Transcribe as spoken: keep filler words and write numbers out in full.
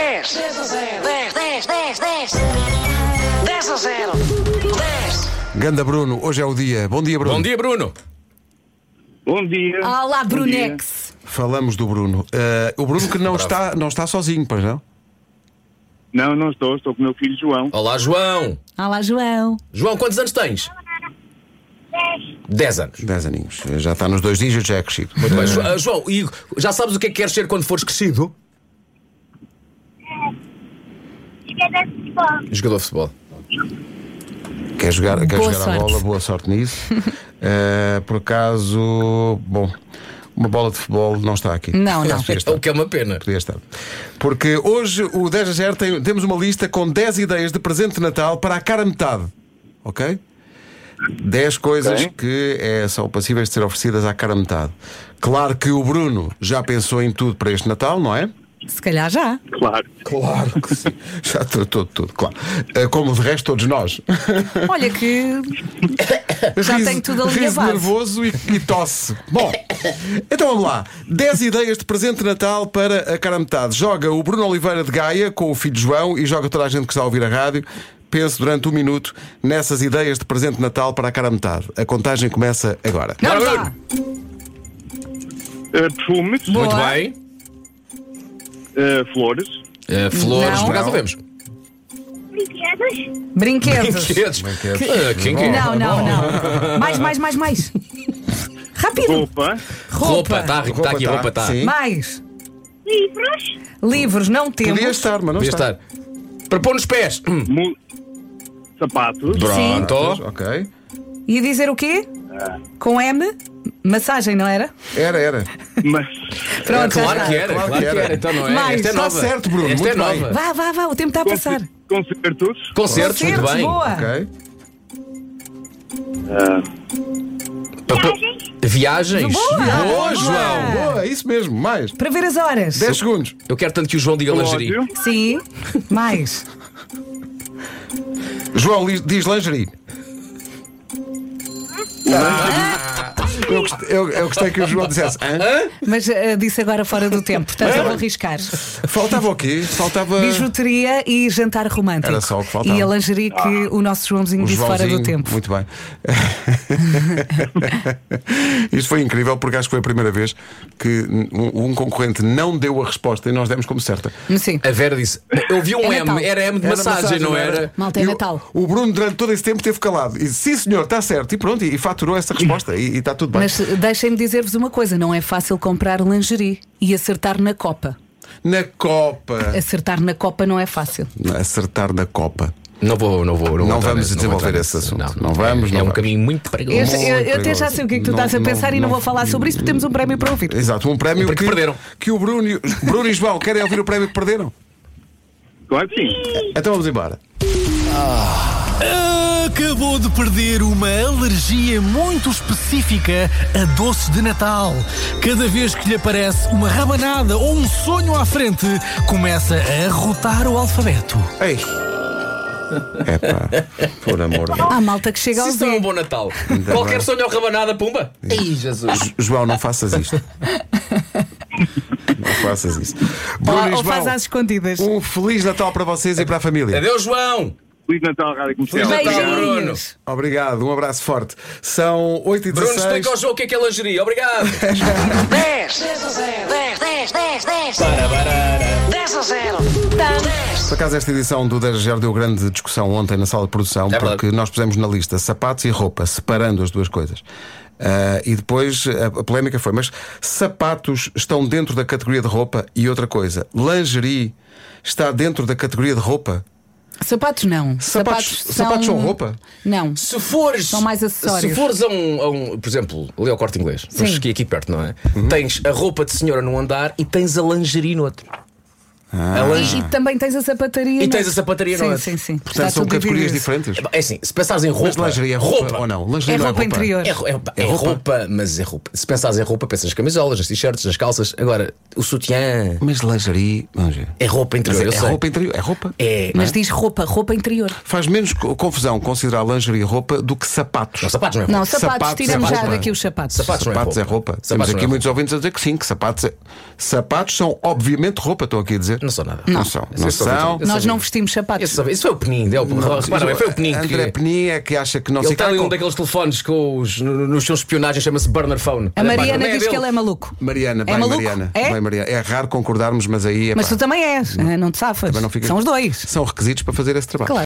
dez, dez a zero, dez, dez, dez, dez, dez a zero, dez. Ganda Bruno, hoje é o dia. Bom dia, Bruno. Bom dia, Bruno. Bom dia. Olá, Bom Brunex. Falamos do Bruno. Uh, o Bruno que não está, não está sozinho, pois não? dia. Não, não estou, estou com o meu filho João. Olá, João. Olá, João. João, quantos anos tens? Dez anos. Dez aninhos. Já está nos dois dígitos, já é crescido. Muito bem. Jo- ah, João, e já sabes o que é que queres ser quando fores crescido? Jogador de futebol. Jogador de futebol. Quer jogar, quer Boa jogar a sorte. bola, boa sorte nisso. Uh, por acaso, bom, uma bola de futebol não está aqui. Não, não. Podia estar. O que é uma pena. Podia estar. Porque hoje o dez a zero tem, temos uma lista com dez ideias de presente de Natal para a cara metade. Ok? dez coisas Ok. que é, são passíveis de ser oferecidas à cara metade. Claro que o Bruno já pensou em tudo para este Natal, não é? Se calhar já. Claro. Claro que sim. Já tratou de tudo, claro. Uh, Como de resto todos nós. Olha que já tenho tudo ali a riso base. nervoso e, e tosse. Bom, então vamos lá. dez ideias de presente de Natal para a cara metade. Joga o Bruno Oliveira de Gaia com o filho João e joga toda a gente que está a ouvir a rádio. Pense durante um minuto nessas ideias de presente de Natal para a cara metade. A contagem começa agora. Bora, Vamos Bruno. lá. Uh, perfumes, Boa. Muito bem. uh, flores, Ah, flores, Não. por acaso Não. vemos. Brinquedos. Brinquedos. Brinquedos. Brinquedos. Ah, quem quer? Não, não, não. Mais, mais, mais, mais. Rápido. roupa, Roupa, está Roupa tá aqui, tá, roupa está. sim. Mais. Livros. Livros não temos. Podia estar, mas não Devia está. estar. Para pôr nos pés. Hum. mu- sapatos, Pronto. Ok. Ia dizer o quê? Com M? Massagem, não era? Era, era. mas Pronto, já Claro está. que era, Claro claro que que era. era. Então não é. Mais. Esta é Está nova. certo, Bruno, Esta é muito bem. nova. Vá, vá, vá, o tempo está a passar. concertos, Concertos, muito Concertos, bem. boa. Ok. Pa- pa- Viagens. Boa. Boa, João. Boa, isso mesmo. Mais. Para ver as horas. dez segundos. Eu quero tanto que o João diga lingerie. relógio, Sim. Mais. João li- diz lingerie. Eu gostei, eu, eu gostei que o João dissesse. Hã? Mas eh, disse agora fora do tempo, portanto eu vou arriscar. Faltava o quê? Faltava. Bijuteria e jantar romântico. Era só o que faltava. E a lingerie que o nosso Joãozinho O disse fora do Joãozinho. tempo. Muito bem. Isto foi incrível porque acho que foi a primeira vez que um, um concorrente não deu a resposta e nós demos como certa. Sim. A Vera disse: eu vi um É M, Natal. era M de Era massagem, não era? Malta, é E o- Natal. O Bruno, durante todo esse tempo, esteve calado. E disse: sim, senhor, está certo. E pronto, e, e faturou essa resposta. E, e está tudo bem. Mas deixem-me dizer-vos uma coisa: não é fácil comprar lingerie e acertar na Copa. Na Copa. Acertar na Copa não é fácil. Acertar na Copa. Não vou, não vou. Não, vou Não entrar vamos nesse- desenvolver vou entrar esse nesse- assunto. Não vamos, É não um vamos. caminho muito perigoso. Este- eu, eu até perigoso. já sei o que é que tu Não- estás a não- pensar e não não- vou falar sobre isso porque temos um prémio para ouvir. Exato, um prémio Porque que, perderam. que o Bruno, e- Bruno e João querem ouvir o prémio que perderam. claro que sim. Então vamos embora. Acabou de perder uma alergia muito específica a doces de Natal. Cada vez que lhe aparece uma rabanada ou um sonho à frente, começa a arrotar o alfabeto. Ei! Epá, por amor de Deus. Há malta que chega Se ao isso não é um Z. bom Natal. Ainda Qualquer bem. sonho ou rabanada, pumba. Ei, Jesus. João, não faças isto. Não faças isso. Bruno Ou, e ou faz João, às escondidas. um Feliz Natal para vocês e para a família. Adeus, João. Feliz Natal, Rádio Comercial. Feliz Natal, Bruno. Beijinhos. Obrigado, um abraço forte. São oito e Bruno, dezesseis. explica ao João o que é que é lingerie. Obrigado. dez, dez a zero, dez, dez, dez, dez, dez a zero, dez. Por acaso, esta edição do dez a zero deu grande discussão ontem na sala de produção, É porque verdade. nós pusemos na lista sapatos e roupa, separando as duas coisas. Ah, e depois a, a polémica foi: mas sapatos estão dentro da categoria de roupa? E outra coisa, lingerie está dentro da categoria de roupa? Sapatos não. Sapatos- sapatos são roupa? Não. Se fores. São mais acessórios. Se fores a um, a um por exemplo, ali ao Corte Inglês, Sim. aqui, aqui perto, não é? Tens a roupa de senhora num andar e tens a lingerie no outro. A lingerie. E também tens a sapataria. E no- tens a sapataria no Sim, outro. sim, sim. Portanto, Está são tudo categorias dividido. diferentes. É assim, se pensares em roupa. Mas lingerie é roupa, ou não? Lingerie É não roupa interior. É, ro- é, é É roupa? roupa, mas é roupa. Se pensares em roupa, pensas nas camisolas, nas t-shirts, nas calças. Agora, o sutiã Mas lingerie, vamos ver. é roupa Mas interior. é, eu é sei. roupa interior, é roupa. É. Mas diz roupa, roupa interior. Faz menos co- confusão considerar lingerie roupa do que sapatos. Não, sapatos não é roupa. Não, sapatos, Sapatos, tiramos já sapatos. daqui os sapatos. Sapatos não é Sapatos é roupa. roupa. Sapatos Temos não aqui é muitos ouvintes a dizer que sim, que sapatos, é... sapatos são obviamente roupa, estou aqui a dizer. dizer? Não sou nada. Não são. Não Esse é o são. Vitor. Esse Nós é o não Vitor. vestimos sapatos. Esse, esse foi o Penin. É o, repara bem, foi o Penin André que. Penin é que acha que não Ele se tem cai ali um com- daqueles telefones com os, no- nos seus espionagens, chama-se Burner Phone. A Olha, pá, Mariana não é diz dele. que ele é maluco. Mariana, É bem maluco? Mariana. É? Bem, Mariana. É raro concordarmos, mas aí é Mas pá, tu também és, não te safas. não fica- São os dois. são requisitos para fazer esse trabalho. Claro.